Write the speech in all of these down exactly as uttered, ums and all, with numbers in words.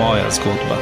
moja zgodba.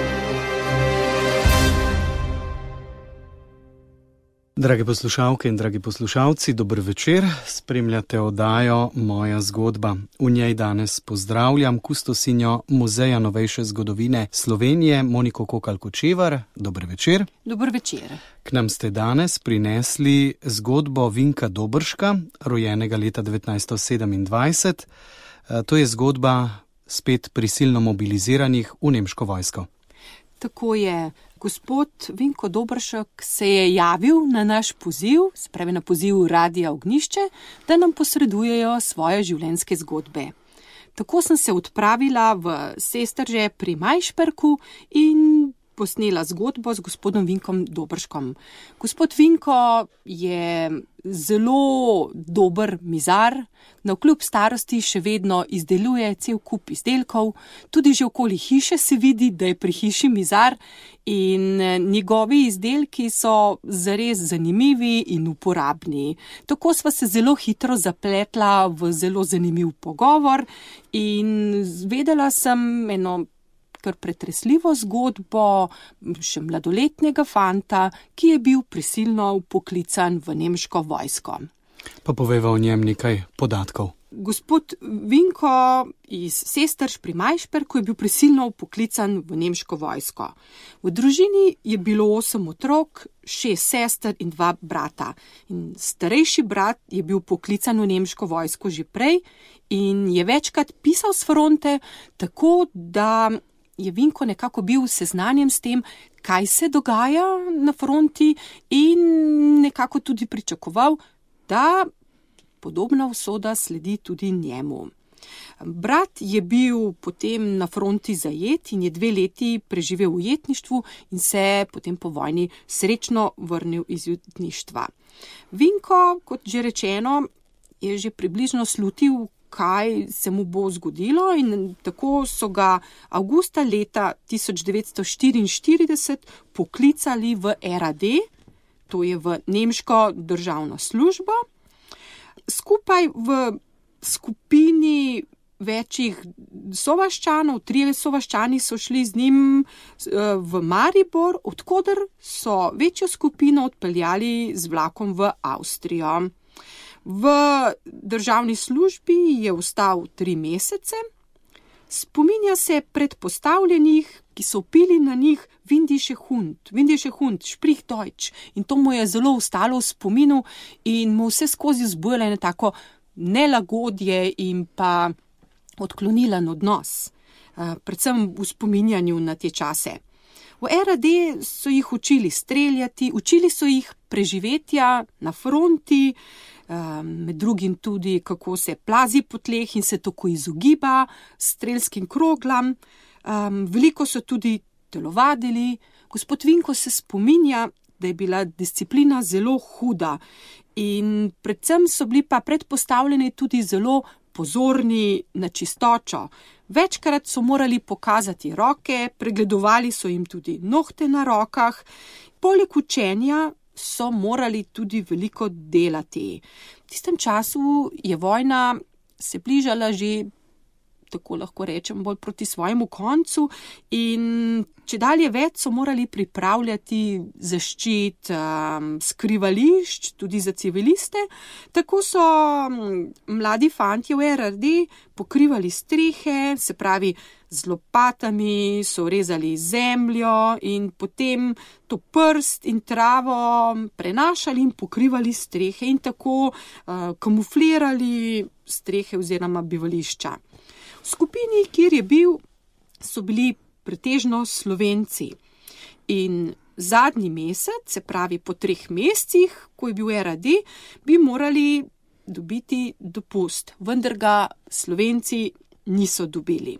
Drage poslušalke in dragi poslušalci, dober večer. Spremljate oddajo Moja zgodba. V njej danes pozdravljam kustosinjo Muzeja novejše zgodovine Slovenije, Moniko Kokalj-Kočevar. Dober večer. Dober večer. K nam ste danes prinesli zgodbo Vinka Dobrška, rojenega leta devetnajststo sedemindvajset. To je zgodba spet prisilno mobiliziranih v nemško vojsko. Tako je. Gospod Vinko Dobršek se je javil na naš poziv, spravi na poziv Radia Ognjišče, da nam posredujejo svoje življenjske zgodbe. Tako sem se odpravila v Sestrže pri Majšperku in posnela zgodbo z gospodom Vinkom Dobrškom. Gospod Vinko je zelo dober mizar, navkljub starosti še vedno izdeluje cel kup izdelkov, tudi že okoli hiše se vidi, da je pri hiši mizar in njegovi izdelki so zares zanimivi in uporabni. Tako sva se zelo hitro zapletla v zelo zanimiv pogovor in vedela sem eno kar pretresljivo zgodbo še mladoletnega fanta, ki je bil prisilno vpoklican v nemško vojsko. Pa povejva o njem nekaj podatkov. Gospod Vinko iz Sestrž pri Majšperku je bil prisilno vpoklican v nemško vojsko. V družini je bilo osem otrok, šest sester in dva brata. In starejši brat je bil vpoklican v nemško vojsko že prej in je večkrat pisal s fronte, tako da je Vinko nekako bil seznanjen s tem, kaj se dogaja na fronti in nekako tudi pričakoval, da podobna usoda sledi tudi njemu. Brat je bil potem na fronti zajet in je dve leti preživel v ujetništvu in se potem po vojni srečno vrnil iz ujetništva. Vinko, kot že rečeno, je že približno slutil, kaj se mu bo zgodilo in tako so ga avgusta leta tisoč devetsto štiriinštirideset poklicali v R A D, to je v nemško državno službo. Skupaj v skupini večjih sovaščanov, trije sovaščani so šli z njim v Maribor, odkoder so večjo skupino odpeljali z vlakom v Avstrijo. V državni službi je ostal tri mesece, spominja se predpostavljenih, ki so vpili na njih Windische Hund, Windische Hund, sprich Deutsch, in to mu je zelo ostalo v spominu in mu vse skozi vzbujalo eno tako nelagodje in pa odklonilen odnos, predvsem v spominjanju na te čase. V R A D so jih učili streljati, učili so jih preživetja na fronti, med drugim tudi, kako se plazi po tleh in se tako izogiba strelskim kroglam. Veliko so tudi telovadili. Gospod Vinko se spominja, da je bila disciplina zelo huda in predvsem so bili pa predpostavljeni tudi zelo pozorni na čistočo. Večkrat so morali pokazati roke, pregledovali so jim tudi nohte na rokah. Poleg učenja so morali tudi veliko delati. V tistem času je vojna se bližala že, tako lahko rečem, bolj proti svojemu koncu in čedalje več so morali pripravljati zaščit, skrivališč, tudi za civiliste. Tako so mladi fantje v R A D pokrivali strehe, se pravi z lopatami so rezali zemljo in potem to prst in travo prenašali in pokrivali strehe in tako uh, kamuflirali strehe oziroma bivališča. V skupini, kjer je bil, so bili pretežno Slovenci in zadnji mesec, se pravi po treh mesecih, ko je bil R A D, bi morali dobiti dopust, vendar ga Slovenci niso dobili.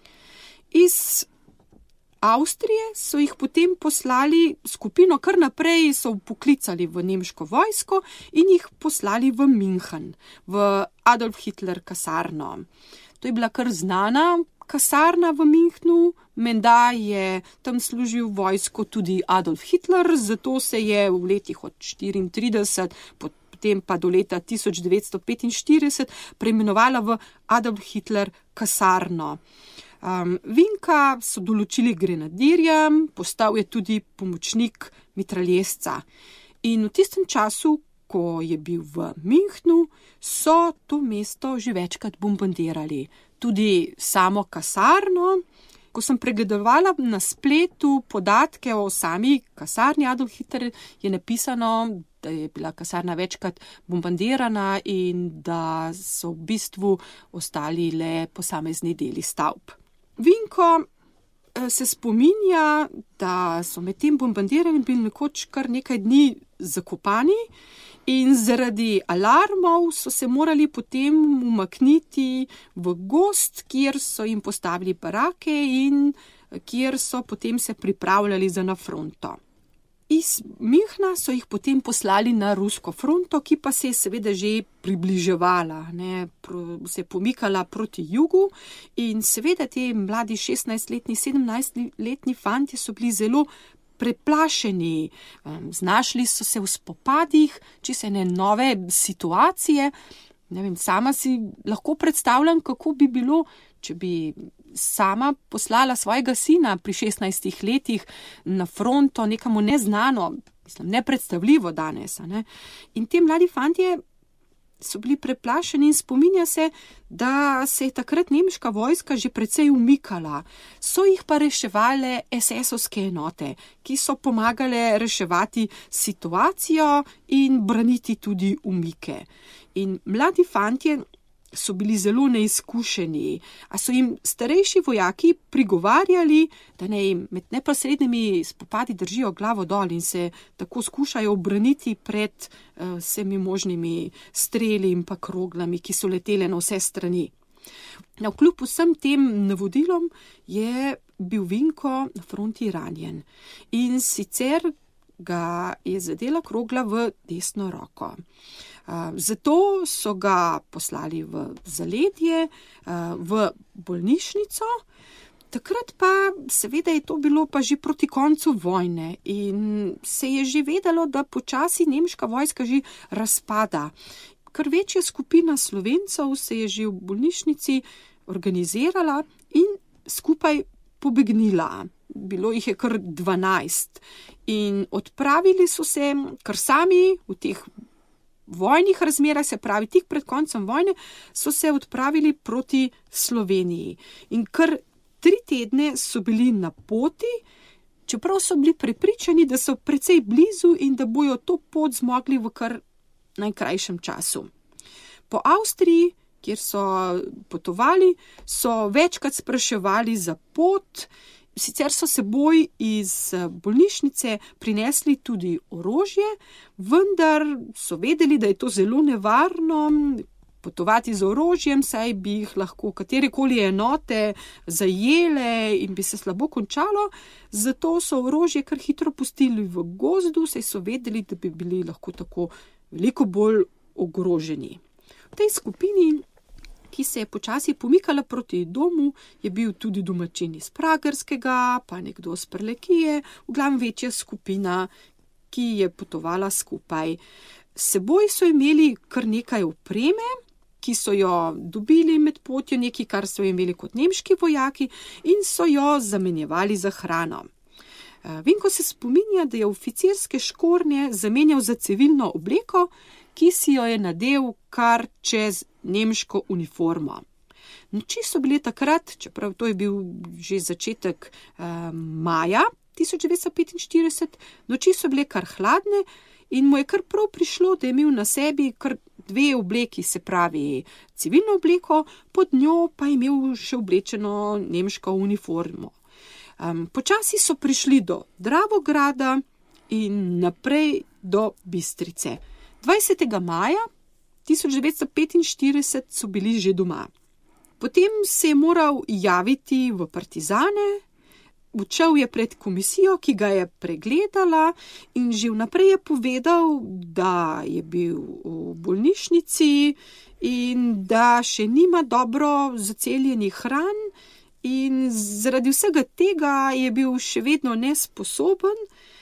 Iz Avstrije so jih potem poslali skupino, kar naprej so poklicali v nemško vojsko in jih poslali v München, v Adolf Hitler kasarno. To je bila kar znana kasarna v Münchnu, menda je tam služil vojsko tudi Adolf Hitler, zato se je v letih od štiriintrideset potem pa do leta tisoč devetsto petinštirideset preimenovala v Adolf Hitler kasarno. Um, Vinka so določili grenadirjem, postal je tudi pomočnik mitraljezca. In v tistem času, ko je bil v Münchnu, so to mesto že večkrat bombardirali. Tudi samo kasarno. Ko sem pregledovala na spletu podatke o sami kasarni Adolf Hitler, je napisano, da je bila kasarna večkrat bombardirana in da so v bistvu ostali le posamezni deli stavb. Vinko se spominja, da so med tem bombardiranjem bili nekoč kar nekaj dni zakopani in zaradi alarmov so se morali potem umakniti v gozd, kjer so jim postavili barake in kjer so potem se pripravljali za na fronto. Iz Münchna so jih potem poslali na rusko fronto, ki pa se je seveda že približevala, ne, se je pomikala proti jugu in seveda te mladi šestnajstletni, sedemnajstletni fantje so bili zelo preplašeni, znašli so se v spopadih, čisto ene nove situacije. Ne vem, sama si lahko predstavljam, kako bi bilo, če bi sama poslala svojega sina pri šestnajstih letih na fronto nekamo neznano, mislim, nepredstavljivo danes. Ne? In te mladi fantje so bili preplašeni in spominja se, da se je takrat nemška vojska že precej umikala. So jih pa reševale es esovske enote, ki so pomagale reševati situacijo in braniti tudi umike. In mladi fantje so bili zelo neizkušeni, a so jim starejši vojaki prigovarjali, da ne jim med neposrednimi spopadi držijo glavo dol in se tako skušajo obraniti pred uh, vsemi možnimi streli in pa kroglami, ki so letele na vse strani. Na kljub vsem tem navodilom je bil Vinko na fronti ranjen in sicer ga je zadela krogla v desno roko. Zato so ga poslali v zaledje, v bolnišnico. Takrat pa seveda je to bilo pa že proti koncu vojne in se je že vedelo, da počasi nemška vojska že razpada. Kar večja skupina Slovencev se je že v bolnišnici organizirala in skupaj pobegnila. Bilo jih je kar dvanajst in odpravili so se kar sami v teh vojnih razmerah, se pravi tik pred koncem vojne, so se odpravili proti Sloveniji. In kar tri tedne so bili na poti, čeprav so bili prepričani, da so precej blizu in da bojo to pot zmogli v kar najkrajšem času. Po Avstriji, kjer so potovali, so večkrat spraševali za pot. Sicer so seboj iz bolnišnice prinesli tudi orožje, vendar so vedeli, da je to zelo nevarno potovati z orožjem, saj bi jih lahko katerekoli enote zajele in bi se slabo končalo, zato so orožje kar hitro pustili v gozdu, saj so vedeli, da bi bili lahko tako veliko bolj ogroženi. V tej skupini, ki se je počasi pomikala proti domu, je bil tudi domačin iz Pragerskega, pa nekdo z Prlekije, v glavnem večja skupina, ki je potovala skupaj. S seboj so imeli kar nekaj opreme, ki so jo dobili med potjo, nekaj, kar so imeli kot nemški vojaki in so jo zamenjevali za hrano. Vinko se spominja, da je oficirske škornje zamenjal za civilno obleko, ki si jo je nadel kar čez nemško uniformo. Noči so bile takrat, čeprav to je bil že začetek eh, maja tisoč devetsto petinštirideset, noči so bile kar hladne in mu je kar prav prišlo, da je imel na sebi kar dve obleki, se pravi civilno obleko, pod njo pa je imel še oblečeno nemško uniformo. Um, počasi so prišli do Dravograda in naprej do Bistrice. dvajsetega maja tisoč devetsto petinštirideset so bili že doma. Potem se je moral javiti v partizane, učel je pred komisijo, ki ga je pregledala in že vnaprej je povedal, da je bil v bolnišnici in da še nima dobro zaceljenih ran in zaradi vsega tega je bil še vedno nesposoben.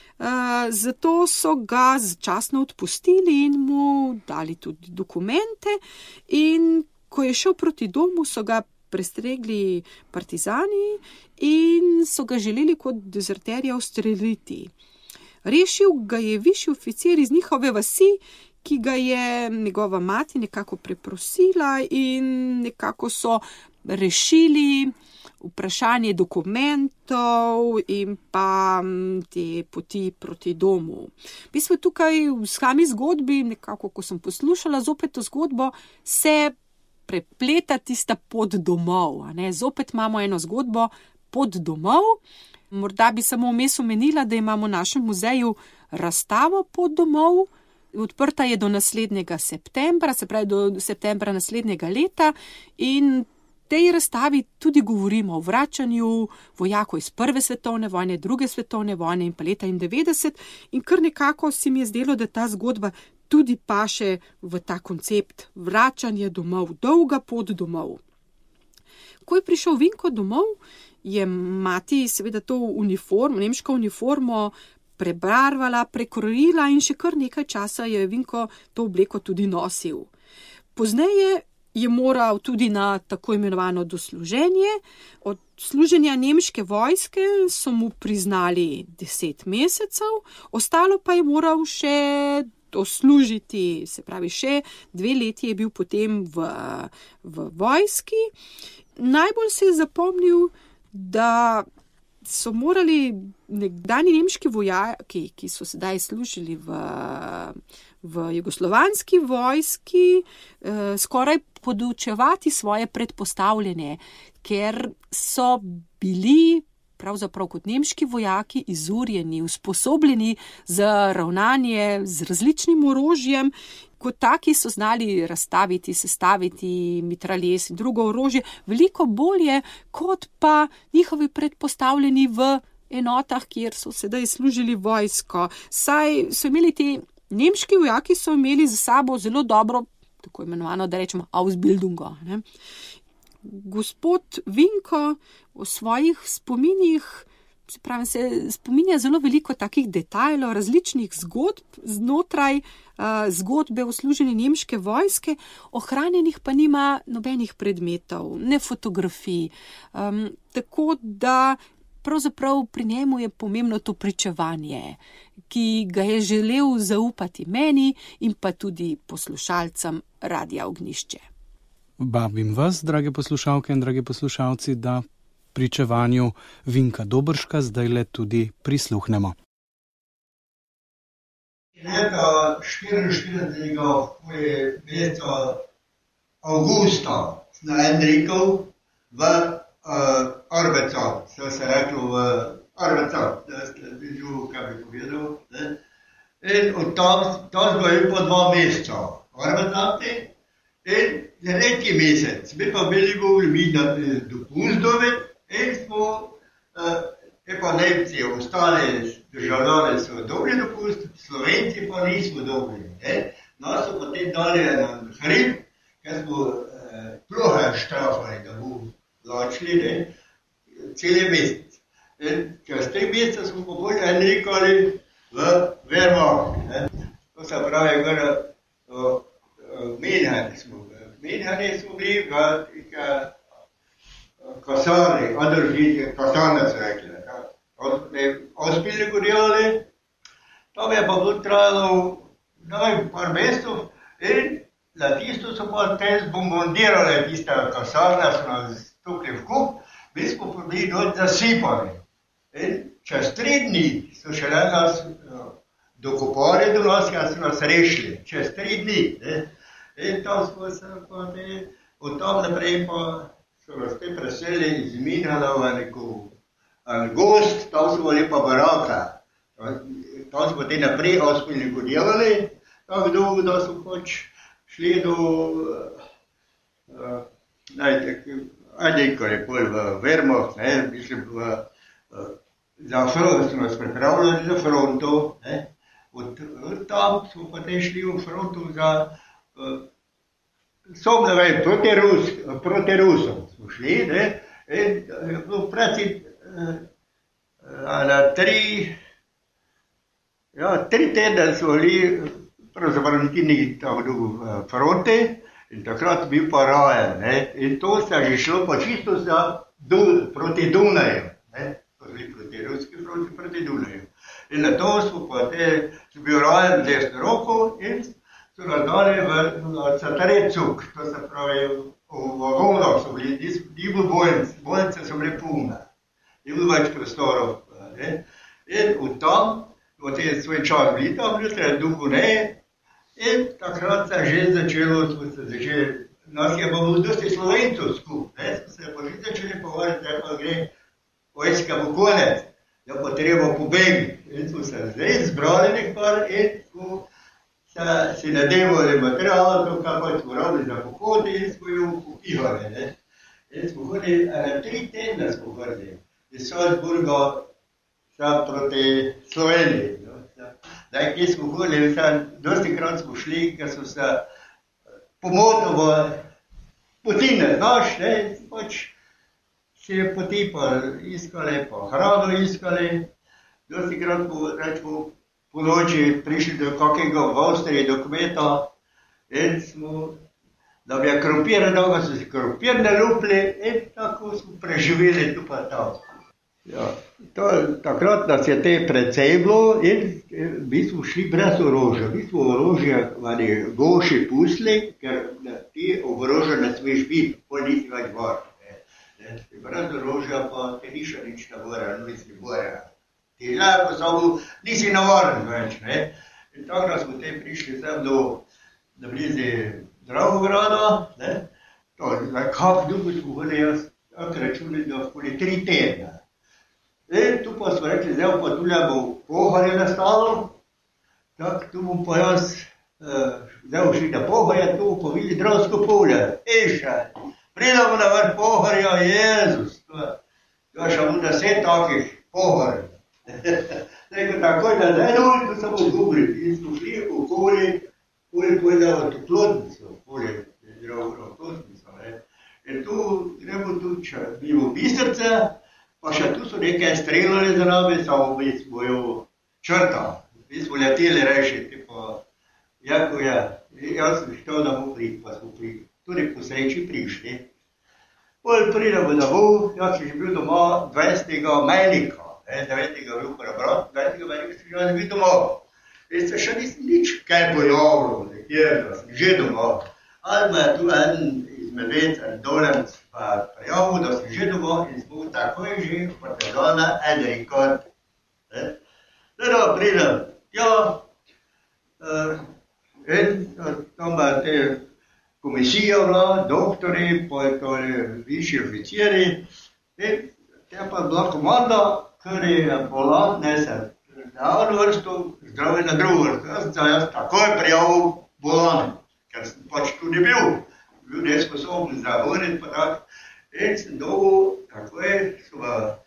Uh, zato so ga začasno odpustili in mu dali tudi dokumente in ko je šel proti domu, so ga prestregli partizani in so ga želeli kot dezerterja ustreliti. Rešil ga je višji oficir iz njihove vasi, ki ga je njegova mati nekako preprosila in nekako so rešili vprašanje dokumentov in pa te poti proti domu. V bistvu tukaj v sami zgodbi, nekako ko sem poslušala zopet to zgodbo, se prepleta tista pot domov. A ne? Zopet imamo eno zgodbo pot domov. Morda bi samo vmes omenila, da imamo v našem muzeju razstavo pot domov. Odprta je do naslednjega septembra, se pravi do septembra naslednjega leta in tej razstavi tudi govorimo o vračanju vojakov iz prve svetovne vojne, druge svetovne vojne in pa leta devetdeset in kar nekako si mi je zdelo, da ta zgodba tudi paše v ta koncept vračanje domov, dolga pot domov. Ko je prišel Vinko domov, je mati seveda to uniformo, nemško uniformo prebarvala, prekrojila in še kar nekaj časa je Vinko to obleko tudi nosil. Pozneje je moral tudi na tako imenovano dosluženje. Od služenja nemške vojske so mu priznali deset mesecev, ostalo pa je moral še doslužiti, se pravi še dve leti je bil potem v, v vojski. Najbolj se je zapomnil, da so morali nekdani nemški vojaki, ki so sedaj služili v, v jugoslovanski vojski, eh, skoraj podučevati svoje predpostavljene, ker so bili pravzaprav kot nemški vojaki izurjeni, usposobljeni za ravnanje z različnim orožjem. Kot taki so znali razstaviti, sestaviti mitraljez in drugo orožje veliko bolje, kot pa njihovi predpostavljeni v enotah, kjer so sedaj služili vojsko. Saj so imeli ti nemški vojaki so imeli za sabo zelo dobro, tako imenovano, da rečemo, Ausbildungo. Ne? Gospod Vinko v svojih spominjih, se pravi, se spominja zelo veliko takih detajlov, različnih zgodb znotraj uh, zgodbe o služenju nemške vojske, ohranjenih pa nima nobenih predmetov, ne fotografij. Um, tako da pravzaprav pri njemu je pomembno to pričevanje, ki ga je želel zaupati meni in pa tudi poslušalcem Radia Ognjišče. Vabim vas, drage poslušalke in dragi poslušalci, da pričevanju Vinka Dobrška zdajle tudi prisluhnemo. Leta štiriinštiridesetega meseca avgusta sem en rekel v uh, Arbeca, so se reklo v Arbeca, da ste videli, kaj bi povedal. Ne? In od tam, tam smo bili po dva meseca Arbecati in tretji mesec, mi pa bili mogli mi na dopust dobiti. In smo, te pa Nemci, ostali državljani so dobili dopust, Slovenci pa nismo dobili. Nas so potem dali na hrib, ker smo eh, plohe štrafali, da bomo začeli celi mesec. In čez tri mesece smo pa bolj en rekali v Wehrmacht. To se pravi, v Menhani smo, v Menhani smo bili, v kasarni, Adolf Hitler, kasarne so rekli, Ausbildung delali, tam je pa tudi trajalo, ne vem, par mesecev in na tisto so pa te zbombardirali, tiste kasarne so nas tukli v kup, mi smo pa bili dol zasipani. In čez tri dni so šele nas dokopali do nas, ker so nas rešili, čez tri dni. Ne? In tam smo se pa ne, od tam naprej pa so nas te preseli iz Minhala v neko gost, tam smo bili pa baraka. Tam smo te naprej Ausbildung delali, tako dolgo, da smo pač šli do, uh, najte, ajde, ko je pol v Wehrmacht, ne, mislim, v, uh, za front, so nas pripravljali za fronto, ne. Od, od tam smo pa te šli v frontu za uh, Som, ne vem, proti, Rus, proti Rusom smo šli, ne, in v praci na tri, ja, tri tedne smo bili, pravzaprav niti ni tako dolgo v fronti, In takrat bil pa Rajen, ne, in to se je že šlo pa čisto za Dun, proti Dunaju, ne, to je proti ruski fronti, proti Dunaju. In na to smo pa te, so bil Rajen z desno roko in so nas dali v Catarecuk, to se pravi, v vagonah so bili, ni bilo bolnic, bolnice so bile pune, ni bilo več prostorov, ne, in od tam, od te svoj čas bili tam, ljutre, duhu ne, in takrat se je že začelo, smo se začeli, nas je pa bilo dosti Slovencov skup, ne, smo se pa že začeli pogovarjati, da pa gre vojska po konec, da pa treba pobegiti. In smo se zdaj zbrali nek par in smo se si nadevali material, to kar pa smo rabili za pohod in smo jo popihali, ne. In smo hodili, ene tri tedne smo hodili, iz Salzburga sam proti Sloveniji. Zdaj, kje smo hodili, dosti krat smo šli, ker so se pomotili v potine, znaš, ne, pač si je poti pa iskali, pa hrano iskali. Dosti krat smo, rečemo, po noči prišli do kakega v Avstriji, do kmeta in smo, da bi je krompir, dolgo so si krompir nalupili in tako smo preživeli tu pa tam. Ja, to, takrat nas je te precej bilo in mi smo šli brez orožja. Mi smo orožje v goši pustili, ker ti oborožja ne smeš biti, pol nisi več var. Brez orožja pa te ni še nič navaren, nisi boja. Ti lahko samo nisi navaren več, ne. In tako da smo te prišli sem do, do blizu Dravograda, ne. To, zdaj, kak dolgo smo hodili, jaz tako računali, da okoli tri tedne. In tu pa smo rekli, zdaj pa tule bo Pohorje nastalo, tako tu bom pa jaz uh, zdaj šli na Pohorje, tu bom pa videli Dravsko polje. Eša, pridemo na vrh Pohorja, Jezus, to je še bo deset takih Pohorj. Nekaj takoj na dnevno, tu samo zgubili. In smo šli okoli, okoli povedal to Plotnico, okoli Dravograd Plotnico, ne. In tu gremo tu, če mimo Bistrice, pa še tu so nekaj streljali za nami, samo mi smo jo črtali. Mi smo leteli reči, tipo, jako je, jaz sem štel, da bo priti, pa smo priti. Tudi po sreči prišli. Pol pridemo domov, jaz sem že bil doma dvajsetega Melika, devetega bil prebrat, dvajsetega Melika sem že bil domov. In se še nisem nič kaj pojavilo, nekje, da sem že domov. Ali me je tu en izmedved, en dolenc, pa prijavil, da sem že domov in smo takoj že v Partizana en rekord. Zdaj da pridem tja in tam je te komisija bila, doktori, pa je to višji oficiri in tja pa je bila komanda, ker je bolan, ne se na eno vrsto, zdravi na drugo vrsto. Jaz sem jaz takoj prijavil bolan, ker sem pač tu ni bil. Bil nesposoben zdravljeniti pa tak. In sem dolgo, takoj so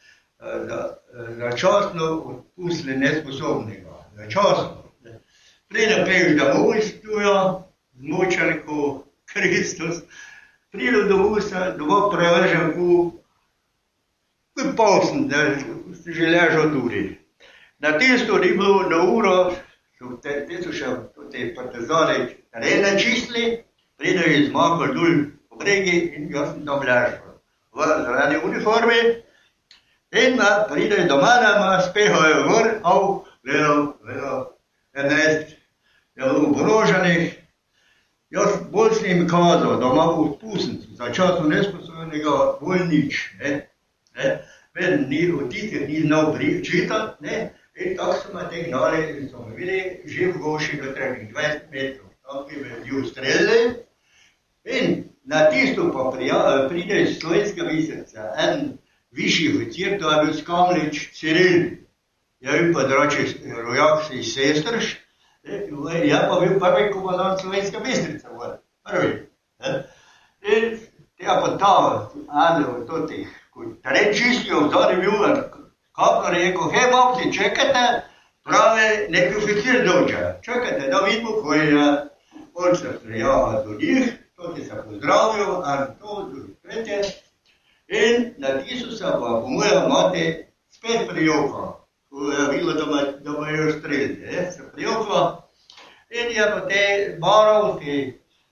začasno odpustili nesposobnega. Začasno. Pride peš domov iz tuja, zmočan ko Kristus. Pride domov se domov prevržen ko povsem, da si že ležal tudi. Na tisto ni bilo na uro, te, te so še te partizani terene čistili, pride je zmakal dol po bregi in jaz sem tam ležal v zeleni uniformi in pride do mene, ma spehajo gor, av, gledal, gledal, enajst je bilo oboroženih. Jaz bolj sem jim kazal, da ima odpustnico, za času nesposobnega bolj nič, ne, ne. Vedno ni od tistih ni znal čitati, ne, in tako so me te gnali in so me videli že v goši do trebih dvajset metrov. Tam bi me ljudi ustrelili in na tisto pa pride iz Slovenske Bistrice en višji oficir, to je bil Skamlič Ciril. Je bil pa drugače rojak iz Sestrš, je pa bil prvi komandant Slovenske Bistrice, prvi. In tega pa tam, eno od totih, ko teren čistijo, vzor je bil, kaplar je rekel, hej, babci, čekajte, pravi, neki oficir dođe, čekajte, da vidimo, ko je on se prijava do njih, to ti se pozdravijo, a to, tretje. In na tisto se pa po moja mati spet prijokla, ko je videla, da me je streliti, se prijokla. In je pa te baral, te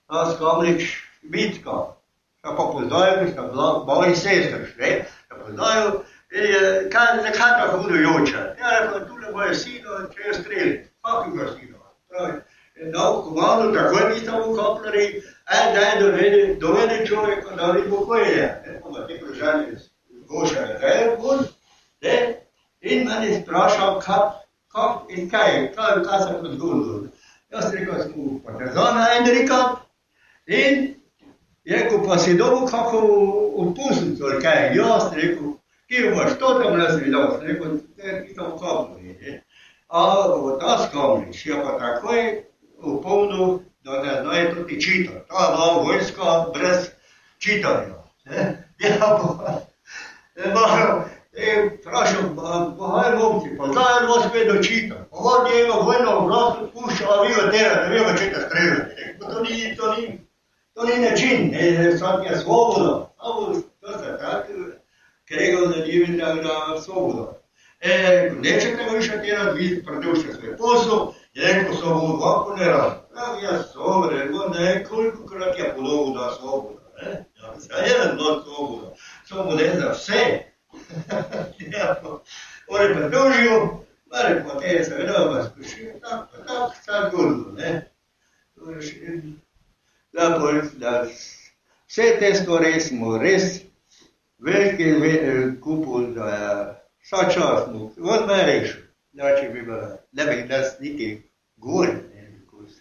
a skomlič Mitko. Ja pa poznajo, ki sta bila moji sestrš, ne? Ja poznajo, in je, kaj, zakaj tako hudo joče? Ja, rekel, tule moje sino, če je streli. Kakega sino? Pravi, dal komando, takoj mi sta mu kopljali, en dan dovede, dovede človeka, da li pokoje. Ne, pa ga te vprašanje zgošajo, kaj je bolj, ne? In meni sprašal, kak, kak in kaj, kaj, kaj sem kot zgodil. Jaz rekel, smo partizana Enrika in je rekel, pa si dobil kako odpustnico ali kaj. Jaz rekel, ki imaš to tam ne si videl, rekel, ti tam kopljali. A ta skomlič je pa takoj upomnil, da ne znaje tudi čitati. Ta nova vojska brez čitanja. Ja pa, malo, vprašam, bahaj momci, pa zdaj vas vedno čita. Pa on je ima vojno oblast odpušča, a vi ga tera, ne vem, če te streljati. To ni, to ni, to ni način, ne, sad je svoboda. Amo, to se tako, kregao da njim da svoboda. E, nećete ga više tjerati, vi produžite svoj posao, je rekao slobodu, ovako ne radi. Pravi, ja sloboda, ne, koliko krat je podobu da sloboda, ne? Ja, jedan dan sloboda. Sloboda je za vse. On je predložil, ali pa te seveda vas sprašuje, tako, tako, tako godilo, ne. Da, da vse te stvari smo res veliki kupu, da vsa čas smo, on me rešil, da če bi bila, ne bi nas niti govoril, ne, because.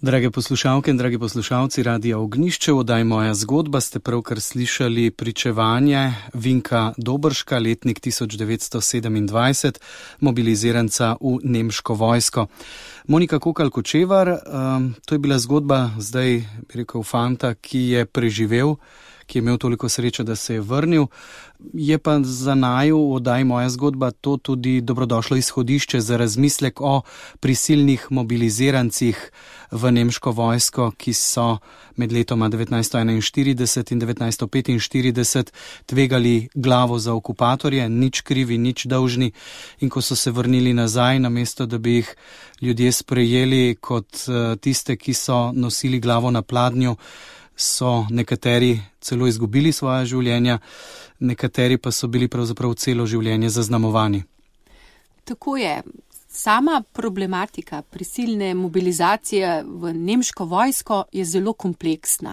Drage poslušalke in dragi poslušalci Radia Ognjišče, v oddaji Moja zgodba ste pravkar slišali pričevanje Vinka Dobrška, letnik tisoč devetsto sedemindvajset, mobiliziranca v nemško vojsko. Monika Kokalj-Kočevar, um, to je bila zgodba zdaj, bi rekel, fanta, ki je preživel, ki je imel toliko sreče, da se je vrnil. Je pa za naju v oddaji Moja zgodba to tudi dobrodošlo izhodišče za razmislek o prisilnih mobilizirancih v nemško vojsko, ki so med letoma devetnajststo enainštirideset in devetnajststo petinštirideset tvegali glavo za okupatorje, nič krivi, nič dolžni, in ko so se vrnili nazaj, namesto da bi jih ljudje sprejeli kot tiste, ki so nosili glavo na pladnju, so nekateri celo izgubili svoja življenja, nekateri pa so bili pravzaprav celo življenje zaznamovani. Tako je. Sama problematika prisilne mobilizacije v nemško vojsko je zelo kompleksna.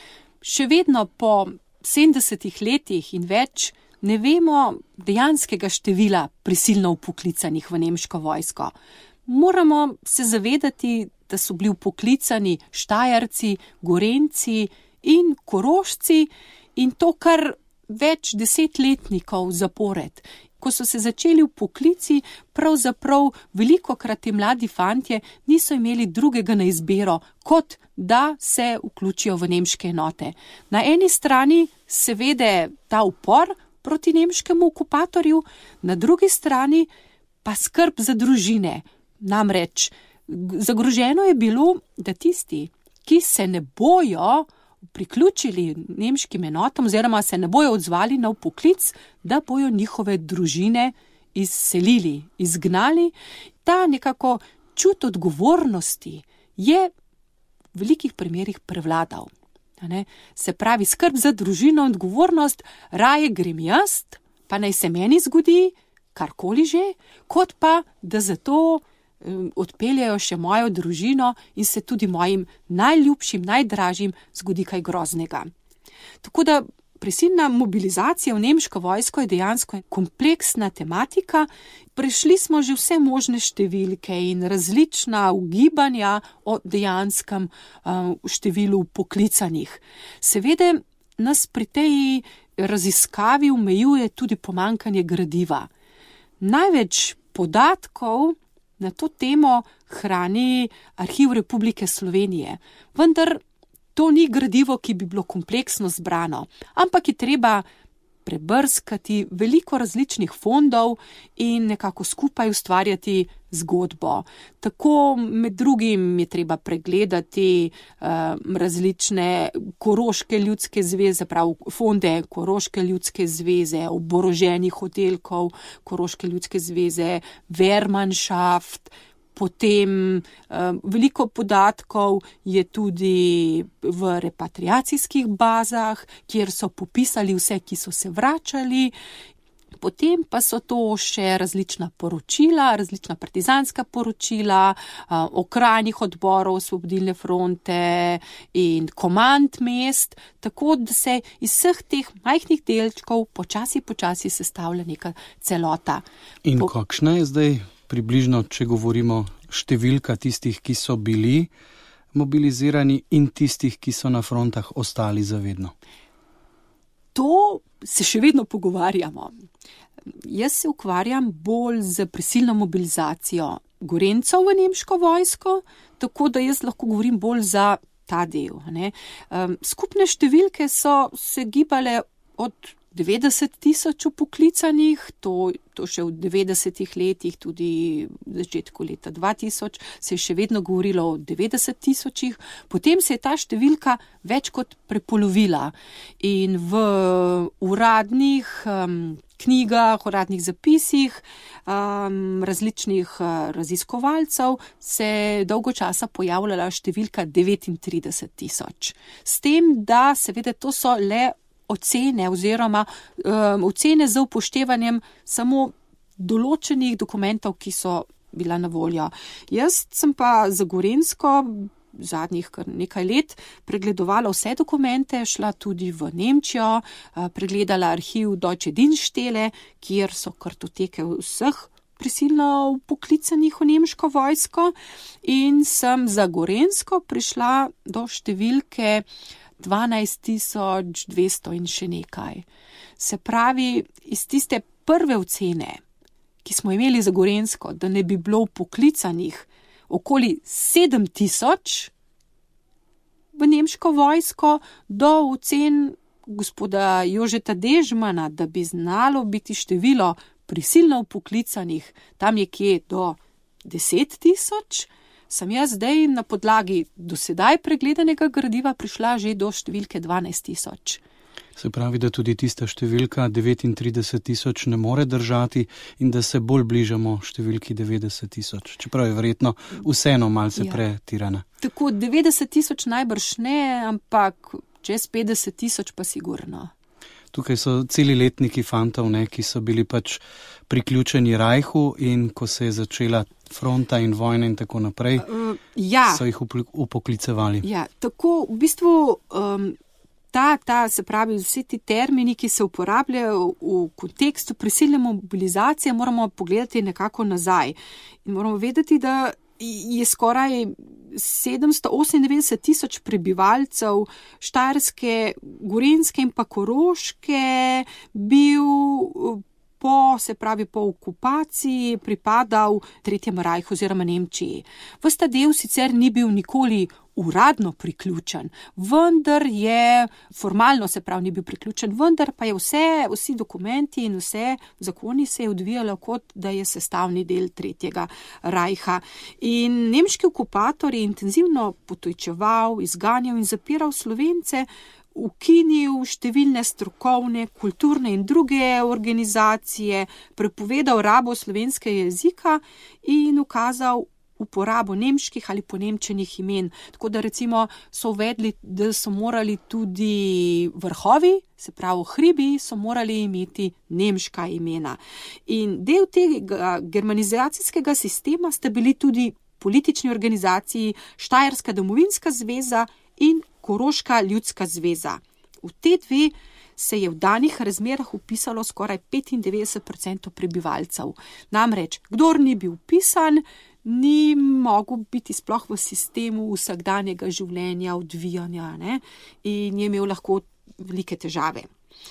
Še vedno po sedemdesetih letih in več ne vemo dejanskega števila prisilno vpoklicanih v nemško vojsko. Moramo se zavedati, da so bili vpoklicani Štajerci, Gorenjci in Korošci, in to kar več desetletnikov zapored. Ko so se začeli vpoklici, pravzaprav velikokrat ti mladi fantje niso imeli drugega na izbiro, kot da se vključijo v nemške enote. Na eni strani se vede ta upor proti nemškemu okupatorju, na drugi strani pa skrb za družine. Namreč zagroženo je bilo, da tisti, ki se ne bojo priključili nemškim enotam oziroma se ne bojo odzvali na vpoklic, da bojo njihove družine izselili, izgnali. Ta nekako čut odgovornosti je v velikih primerih prevladal. Ne? Se pravi, skrb za družino, odgovornost, raje grem jaz, pa naj se meni zgodi karkoli že, kot pa, da zato odpeljajo še mojo družino in se tudi mojim najljubšim, najdražjim zgodi kaj groznega. Tako da prisilna mobilizacija v nemško vojsko je dejansko kompleksna tematika. Prešli smo že vse možne številke in različna ugibanja o dejanskem uh, številu poklicanih. Seveda nas pri tej raziskavi omejuje tudi pomanjkanje gradiva. Največ podatkov na to temo hrani Arhiv Republike Slovenije, vendar to ni gradivo, ki bi bilo kompleksno zbrano, ampak je treba prebrskati veliko različnih fondov in nekako skupaj ustvarjati zgodbo. Tako med drugim je treba pregledati um, različne Koroške ljudske zveze, prav fonde Koroške ljudske zveze, oboroženih oddelkov Koroške ljudske zveze, Wehrmannschaft. Potem um, veliko podatkov je tudi v repatriacijskih bazah, kjer so popisali vse, ki so se vračali. Potem pa so to še različna poročila, različna partizanska poročila, uh, okrajnih odborov Osvobodilne fronte in komand mest, tako da se iz vseh teh majhnih delčkov počasi, počasi sestavlja neka celota. In po... kakšna je zdaj približno, če govorimo, številka tistih, ki so bili mobilizirani in tistih, ki so na frontah ostali zavedno? To se še vedno pogovarjamo. Jaz se ukvarjam bolj z prisilno mobilizacijo Gorenjcev v nemško vojsko, tako da jaz lahko govorim bolj za ta del. Ne? Skupne številke so se gibale od devetdeset tisoč vpoklicanih, to, to še v devetdesetih letih, tudi v začetku leta dva tisoč, se je še vedno govorilo o devetdeset tisočih, potem se je ta številka več kot prepolovila in v uradnih um, knjigah, uradnih zapisih um, različnih uh, raziskovalcev se je dolgo časa pojavljala številka devetintrideset tisoč. S tem, da seveda to so le ocene oziroma um, ocene z upoštevanjem samo določenih dokumentov, ki so bila na voljo. Jaz sem pa za Gorenjsko zadnjih kar nekaj let pregledovala vse dokumente, šla tudi v Nemčijo, uh, pregledala arhiv Deutsche Dienststelle, kjer so kartoteke vseh prisilno upoklicanih v nemško vojsko in sem za Gorenjsko prišla do številke dvanajst tisoč dvesto in še nekaj. Se pravi, iz tiste prve ocene, ki smo imeli za Gorenjsko, da ne bi bilo upoklicanih okoli sedem tisoč v nemško vojsko, do ocen gospoda Jožeta Dežmana, da bi znalo biti število prisilno upoklicanih tam je kje do deset tisoč, sem jaz zdaj na podlagi do sedaj pregledanega gradiva prišla že do številke dvanajst tisoč. Se pravi, da tudi tista številka devetintrideset tisoč ne more držati in da se bolj bližamo številki devetdeset tisoč, čeprav je verjetno vseeno malce ja. pretirana. Tako devetdeset tisoč najbrž ne, ampak čez petdeset tisoč pa sigurno. Tukaj so celi letniki fantov, ne, ki so bili pač priključeni Rajhu in ko se je začela fronta in vojna in tako naprej, uh, ja. so jih upoklicevali. Ja, tako v bistvu um, ta, ta, se pravi, vsi ti termini, ki se uporabljajo v kontekstu prisilne mobilizacije, moramo pogledati nekako nazaj. In moramo vedeti, da je skoraj sedemsto osemindevetdeset tisoč prebivalcev Štajerske, Gorenjske in pa Koroške bil po, se pravi, po okupaciji pripadal Tretjemu rajhu oziroma Nemčiji. Ves ta del sicer ni bil nikoli uradno priključen, vendar je, formalno se pravi, ni bil priključen, vendar pa je vse, vsi dokumenti in vse zakoni se je odvijalo kot, da je sestavni del Tretjega rajha. In nemški okupator je intenzivno potujčeval, izganjal in zapiral Slovence, ukinil številne strokovne, kulturne in druge organizacije, prepovedal rabo slovenskega jezika in ukazal uporabo nemških ali ponemčenih imen. Tako da recimo so uvedli, da so morali tudi vrhovi, se pravi hribi, so morali imeti nemška imena. In del tega germanizacijskega sistema sta bili tudi politični organizaciji Štajerska domovinska zveza in Koroška ljudska zveza. V te dve se je v danih razmerah upisalo skoraj petindevetdeset odstotkov prebivalcev. Namreč, kdor ni bil vpisan, ni mogel biti sploh v sistemu vsakdanjega življenja, odvijanja, ne? In je imel lahko velike težave.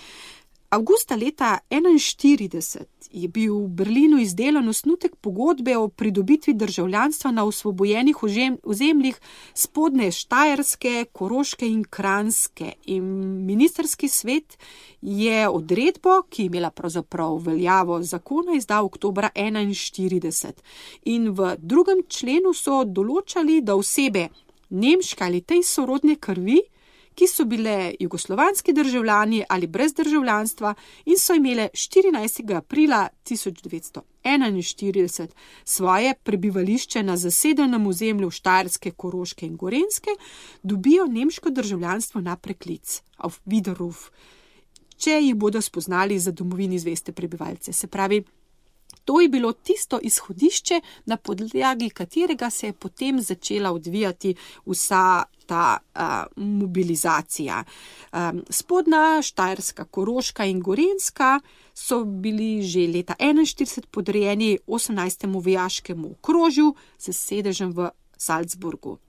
Avgusta leta enainštirideset je bil v Berlinu izdelan osnutek pogodbe o pridobitvi državljanstva na osvobojenih ozemljih Spodnje Štajerske, Koroške in Kranjske. In ministrski svet je odredbo, ki je imela pravzaprav veljavo zakona, izdal oktobra enainštirideset. In v drugem členu so določali, da osebe nemške ali tej sorodne krvi, ki so bile jugoslovanski državljani ali brez državljanstva in so imele štirinajstega aprila tisoč devetsto enainštirideset svoje prebivališče na zasedenem ozemlju Štajerske, Koroške in Gorenjske, dobijo nemško državljanstvo na preklic, auf Widerruf, če jih bodo spoznali za domovini zveste prebivalce. Se pravi, to je bilo tisto izhodišče, na podlagi katerega se je potem začela odvijati vsa ta uh, mobilizacija. Um, Spodnja Štajerska, Koroška in Gorenjska so bili že leta enainštirideset podrejeni osemnajstemu vojaškemu okrožju s sedežem v Salzburgu.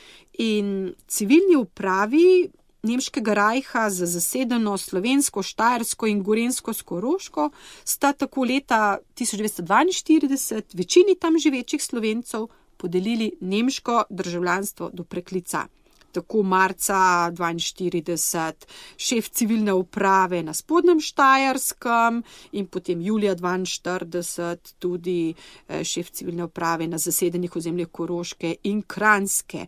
In civilni upravi Nemškega rajha za zasedeno Slovensko, Štajersko in Gorenjsko s Koroško sta tako leta tisoč devetsto dvainštirideset večini tam živečih Slovencev podelili nemško državljanstvo do preklica. Tako marca dvainštirideset šef civilne uprave na Spodnjem Štajerskem in potem julija dvainštirideset tudi šef civilne uprave na zasedenih ozemljih Koroške in Kranjske.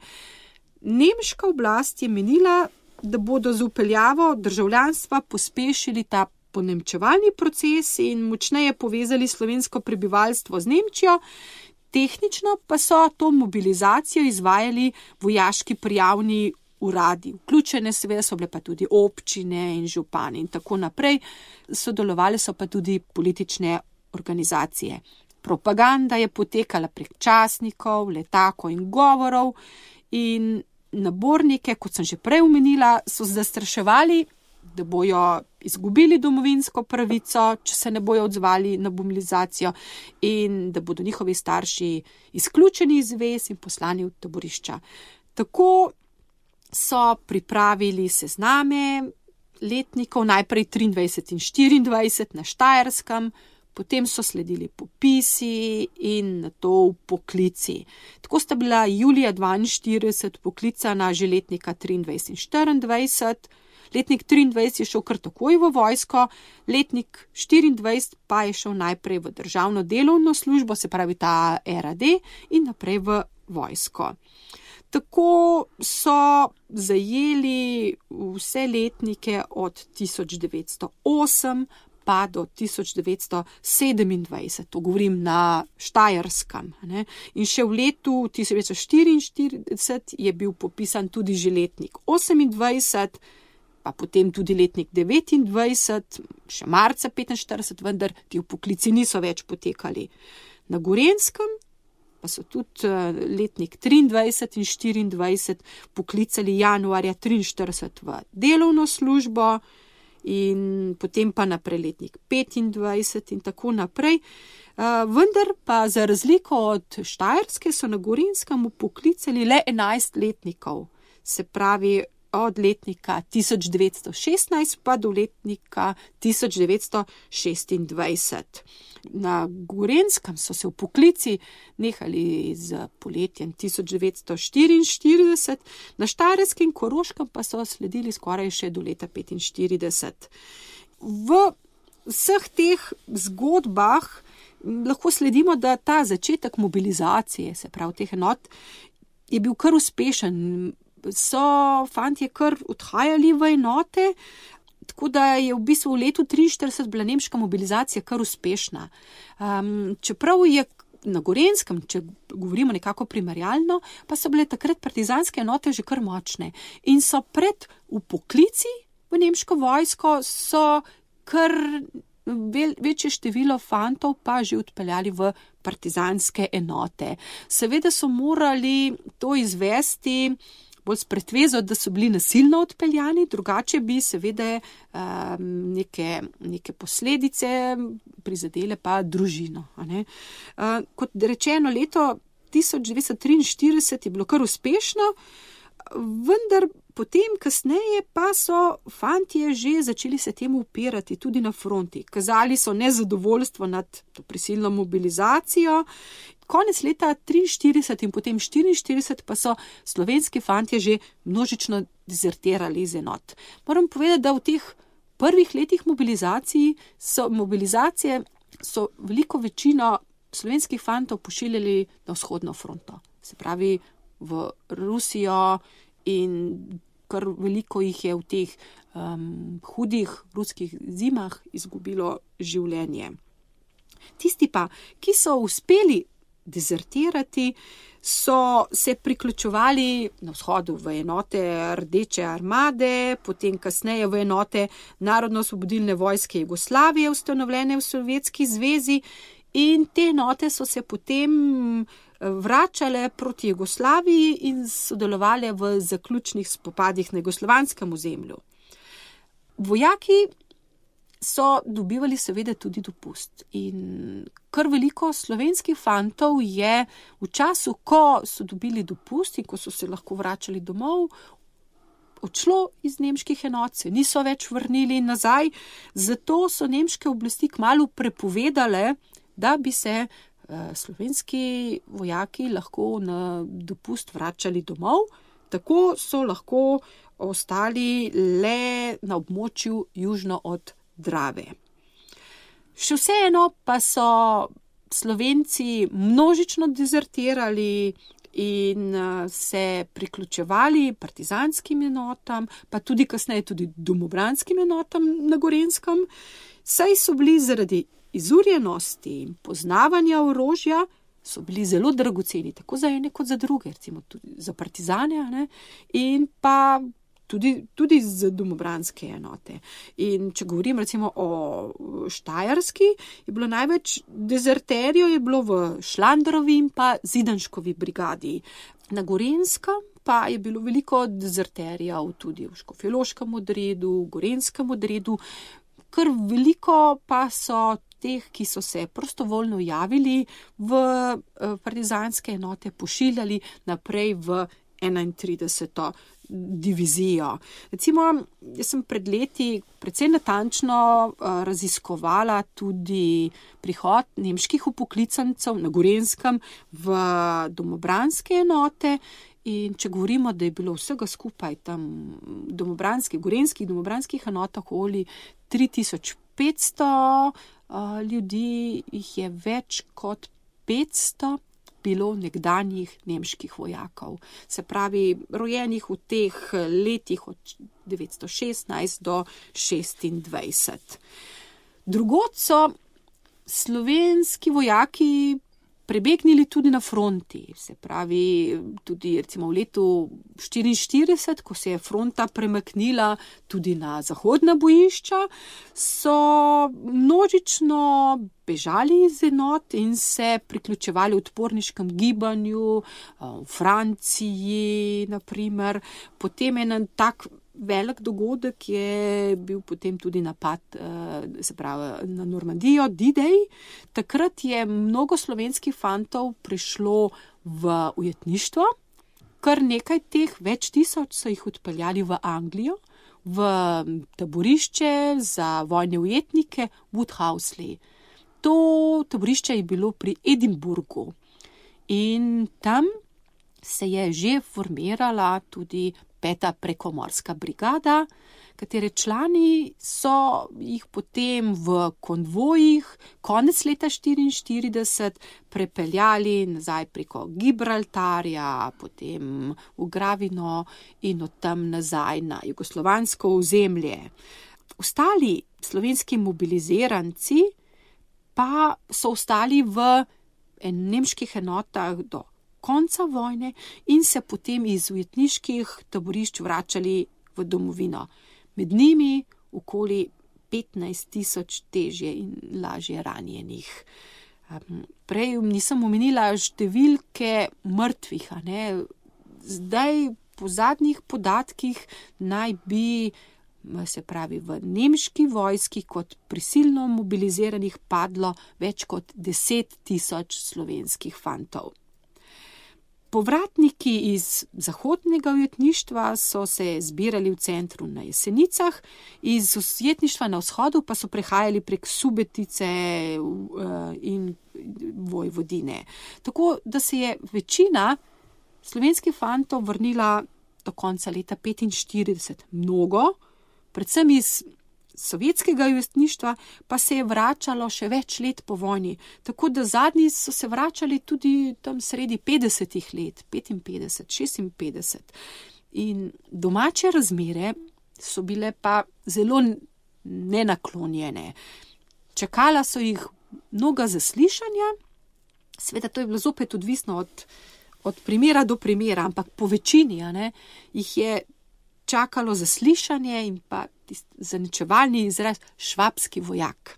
Nemška oblast je menila, da bodo z vpeljavo državljanstva pospešili ta ponemčevalni proces in močneje povezali slovensko prebivalstvo z Nemčijo, tehnično pa so to mobilizacijo izvajali vojaški prijavni uradi. Vključene seveda so bile pa tudi občine in župani in tako naprej, sodelovali so pa tudi politične organizacije. Propaganda je potekala prek časnikov, letakov in govorov in nabornike, kot sem že prej omenila, so zastraševali da bojo izgubili domovinsko pravico, če se ne bojo odzvali na mobilizacijo in da bodo njihovi starši izključeni iz vez in poslani v taborišča. Tako so pripravili sezname letnikov, najprej triindvajset in štiriindvajset na Štajerskem, potem so sledili popisi in nato poklici. Tako sta bila julija dvainštirideset poklicana že letnika triindvajset in štiriindvajset, letnik triindvajset je šel kar takoj v vojsko, letnik štiriindvajset pa je šel najprej v državno delovno službo, se pravi ta R A D, in naprej v vojsko. Tako so zajeli vse letnike od tisoč devetsto osem pa do tisoč devetsto sedemindvajset, to govorim na Štajerskem. Ne? In še v letu tisoč devetsto štiriinštirideset je bil popisan tudi že letnik osemindvajset, pa potem tudi letnik devetindvajset, še marca petinštirideset, vendar ti vpoklici niso več potekali. Na Gorenjskem pa so tudi letnik triindvajset in štiriindvajset poklicali januarja triinštirideset v delovno službo in potem pa naprej letnik petindvajset in tako naprej. Vendar pa za razliko od Štajerske so na Gorenjskem poklicali le enajst letnikov, se pravi od letnika tisoč devetsto šestnajst pa do letnika tisoč devetsto šestindvajset. Na Gorenjskem so se vpoklici nehali z poletjem tisoč devetsto štiriinštirideset, na Štajerskem in Koroškem pa so sledili skoraj še do leta petinštirideset. V vseh teh zgodbah lahko sledimo, da ta začetek mobilizacije, se pravi teh enot, je bil kar uspešen. So fantje kar odhajali v enote, tako da je v bistvu v letu triinštirideset bila nemška mobilizacija kar uspešna. Um, čeprav je na Gorenjskem, če govorimo nekako primerjalno, pa so bile takrat partizanske enote že kar močne in so pred vpoklici v nemško vojsko so kar vel, večje število fantov pa že odpeljali v partizanske enote. Seveda so morali to izvesti bolj s pretvezo, da so bili nasilno odpeljani, drugače bi seveda um, neke, neke posledice prizadele pa družino. A ne? Uh, kot rečeno, leto tisoč devetsto triinštirideset je bilo kar uspešno, vendar potem kasneje pa so fantje že začeli se temu upirati tudi na fronti. Kazali so nezadovoljstvo nad to prisilno mobilizacijo. Konec leta triinštirideset in potem štiriinštirideset pa so slovenski fantje že množično dezertirali iz enot. Moram povedati, da v teh prvih letih mobilizacij so, mobilizacije so veliko večino slovenskih fantov pošiljali na vzhodno fronto. Se pravi v Rusijo in kar veliko jih je v teh um, hudih ruskih zimah izgubilo življenje. Tisti pa, ki so uspeli dezertirati, so se priključevali na vzhodu v enote Rdeče armade, potem kasneje v enote Narodno-osvobodilne vojske Jugoslavije, ustanovljene v Sovjetski zvezi, in te enote so se potem vračale proti Jugoslaviji in sodelovale v zaključnih spopadih na jugoslovanskem ozemlju. Vojaki so dobivali seveda tudi dopust in kar veliko slovenskih fantov je v času, ko so dobili dopust in ko so se lahko vračali domov, odšlo iz nemških enot, se niso več vrnili nazaj, zato so nemške oblasti kmalu prepovedale, da bi se uh, slovenski vojaki lahko na dopust vračali domov, tako so lahko ostali le na območju južno od Drave. Še vseeno pa so Slovenci množično dezertirali in se priključevali partizanskim enotam, pa tudi kasneje tudi domobranskim enotam na Gorenjskem, saj so bili zaradi izurjenosti in poznavanja orožja so bili zelo dragoceni, tako za ene kot za druge, recimo tudi za partizane, ne, in pa Tudi, tudi z domobranske enote. In če govorim recimo o Štajerski, je bilo največ dezerterijo je bilo v Šlandarovi in pa Zidanškovi brigadi. Na Gorenjskem pa je bilo veliko dezerterjev tudi v Škofjeloškem odredu, v Gorenjskem odredu, kar veliko pa so teh, ki so se prostovoljno javili v partizanske enote, pošiljali naprej v enaintrideseto divizijo. Recimo, jaz sem pred leti precej natančno uh, raziskovala tudi prihod nemških upoklicancev na Gorenjskem v domobranske enote in če govorimo, da je bilo vsega skupaj tam domobranskih, gorenjskih domobranskih enotah okoli tri tisoč petsto uh, ljudi, jih je več kot petsto bilo nekdanjih nemških vojakov. Se pravi, rojenih v teh letih od devetsto šestnajst do šestindvajset. Drugod so slovenski vojaki prebegnili tudi na fronti, se pravi, tudi recimo v letu štiriinštirideset, ko se je fronta premaknila tudi na zahodna bojišča, so množično bežali iz enot in se priključevali odporniškem gibanju, v Franciji, naprimer. Potem en tak velik dogodek je bil potem tudi napad, se pravi, na Normandijo, D-Day. Takrat je mnogo slovenskih fantov prišlo v ujetništvo, kar nekaj teh, več tisoč, so jih odpeljali v Anglijo, v taborišče za vojne ujetnike Woodhousley. To taborišče je bilo pri Edinburgu in tam se je že formirala tudi peta prekomorska brigada, katere člani so jih potem v konvojih konec leta štiriinštirideset prepeljali nazaj preko Gibraltarja, potem v Gravino in od tam nazaj na jugoslovansko ozemlje. Ostali slovenski mobiliziranci pa so ostali v nemških enotah do konca vojne in se potem iz ujetniških taborišč vračali v domovino. Med njimi okoli petnajst tisoč težje in lažje ranjenih. Prej nisem omenila številke mrtvih, a ne? Zdaj po zadnjih podatkih naj bi, se pravi, v nemški vojski kot prisilno mobiliziranih padlo več kot deset tisoč slovenskih fantov. Povratniki iz zahodnega ujetništva so se zbirali v centru na Jesenicah, iz ujetništva na vzhodu pa so prehajali prek Subetice in Vojvodine. Tako da se je večina slovenskih fantov vrnila do konca leta petinštirideset. Mnogo, predvsem iz sovjetskega ujetništva, pa se je vračalo še več let po vojni. Tako da zadnji so se vračali tudi tam sredi petdesetih let, petinpetdeset, šestinpetdeset. In domače razmere so bile pa zelo nenaklonjene. Čakala so jih mnoga zaslišanja, seveda to je bilo zopet odvisno od, od primera do primera, ampak po večini, a ne, jih je čakalo zaslišanje in pa zaničevalni izraz švabski vojak.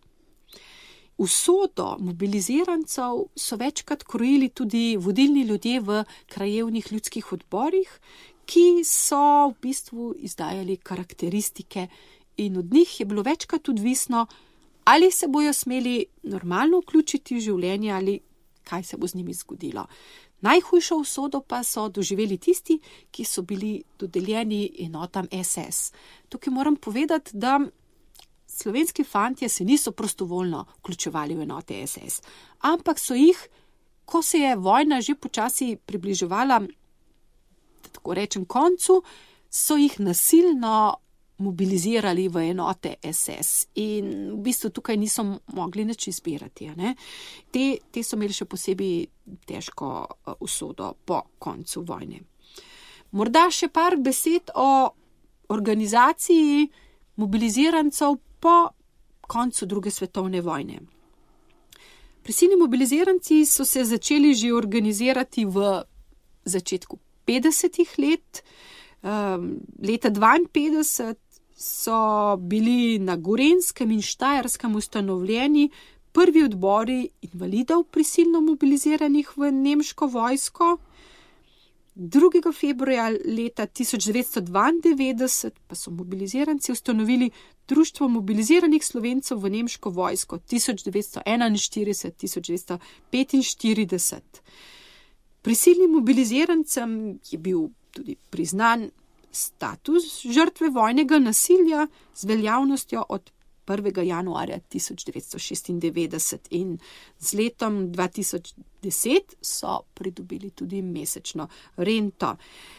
Usodo mobilizirancev so večkrat krojili tudi vodilni ljudje v krajevnih ljudskih odborih, ki so v bistvu izdajali karakteristike in od njih je bilo večkrat odvisno, ali se bojo smeli normalno vključiti v življenje ali kaj se bo z njimi zgodilo. Najhujšo usodo pa so doživeli tisti, ki so bili dodeljeni enotam es es. Tukaj moram povedati, da slovenski fantje se niso prostovoljno vključevali v enote es es, ampak so jih, ko se je vojna že počasi približevala, da tako rečem, koncu, so jih nasilno mobilizirali v enote es es in v bistvu tukaj niso mogli nič izbirati. Ne? Te, te so imeli še posebej težko usodo po koncu vojne. Morda še par besed o organizaciji mobilizirancev po koncu druge svetovne vojne. Prisilni mobiliziranci so se začeli že organizirati v začetku petdesetih let. Um, leta dvainpetdeset so bili na Gorenjskem in Štajerskem ustanovljeni prvi odbori invalidov prisilno mobiliziranih v nemško vojsko. drugega februarja leta tisoč devetsto dvaindevetdeset pa so mobiliziranci ustanovili Društvo mobiliziranih Slovencev v nemško vojsko tisoč devetsto enainštirideset do tisoč devetsto petinštirideset. Prisilnim mobilizirancem je bil tudi priznan status žrtve vojnega nasilja z veljavnostjo od prvega januarja tisoč devetsto šestindevetdeset in z letom dva tisoč deset so pridobili tudi mesečno rento.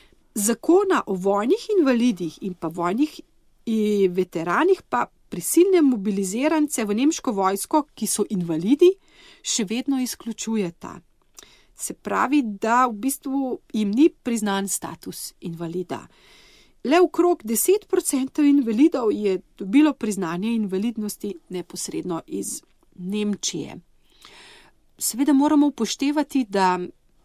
Zakona o vojnih invalidih in pa vojnih veteranih pa prisilne mobilizirance v nemško vojsko, ki so invalidi, še vedno izključujeta. Se pravi, da v bistvu jim ni priznan status invalida. Le okrog deset procentov invalidov je dobilo priznanje invalidnosti neposredno iz Nemčije. Seveda moramo upoštevati, da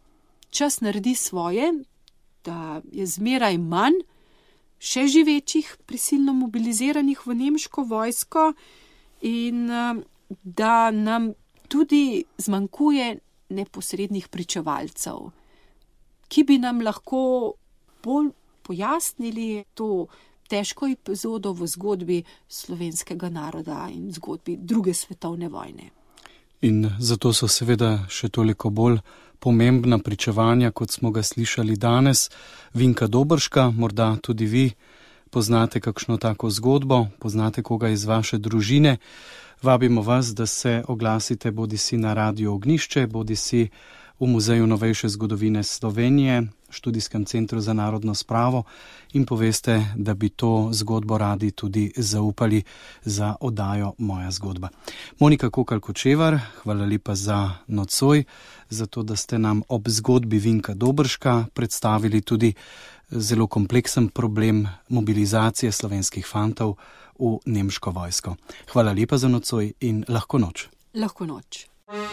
čas naredi svoje, da je zmeraj manj še živečih prisilno mobiliziranih v nemško vojsko in da nam tudi zmanjkuje neposrednih pričevalcev, ki bi nam lahko bolj pojasnili to težko epizodo v zgodbi slovenskega naroda in zgodbi druge svetovne vojne. In zato so seveda še toliko bolj pomembna pričevanja, kot smo ga slišali danes. Vinka Dobrška, morda tudi vi poznate kakšno tako zgodbo, poznate koga iz vaše družine. Vabimo vas, da se oglasite bodisi na Radio Ognjišče, bodisi v Muzeju novejše zgodovine Slovenije, Študijskem centru za narodno spravo in poveste, da bi to zgodbo radi tudi zaupali za oddajo Moja zgodba. Monika Kokalj-Kočevar, hvala lepa za nocoj, za to, da ste nam ob zgodbi Vinka Dobrška predstavili tudi zelo kompleksen problem mobilizacije slovenskih fantov v nemško vojsko. Hvala lepa za nocoj in lahko noč. Lahko noč.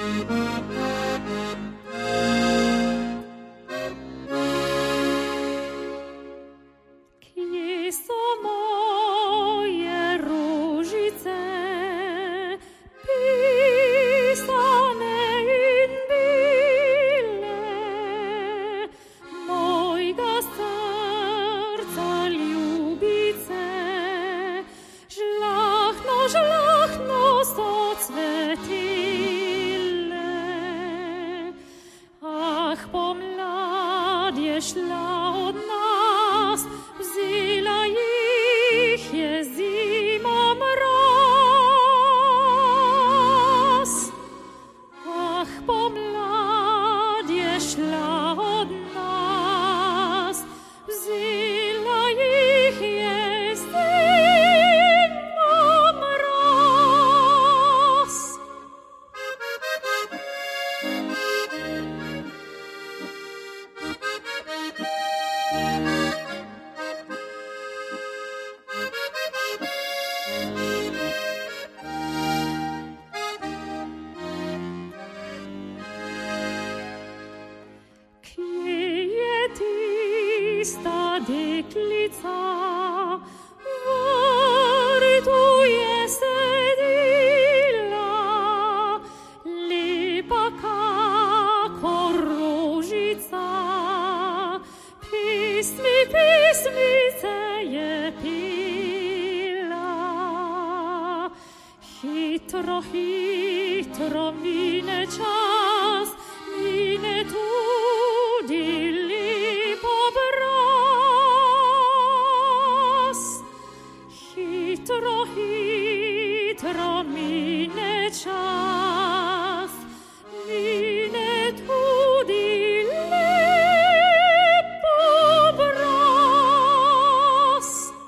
Hitro, hitro mine čas, mine tudi lep obraz. Hitro, hitro mine čas, mine tudi lep obraz.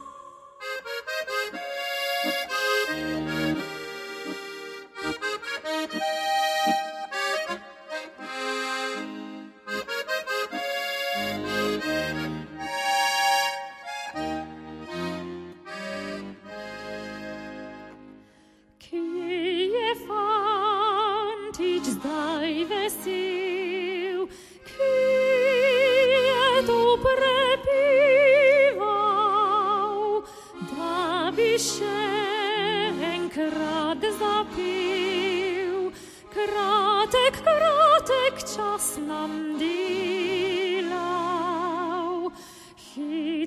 Zdaj vesel, ki je tu prebival, da bi še enkrat zapel. Kratek, kratek čas nam dela.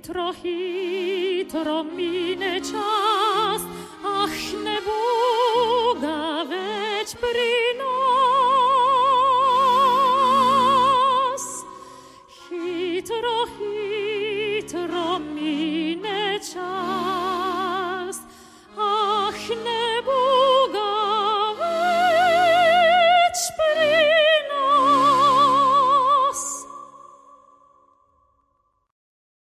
hitro, hitro mine čas, ah ne bo ga več pri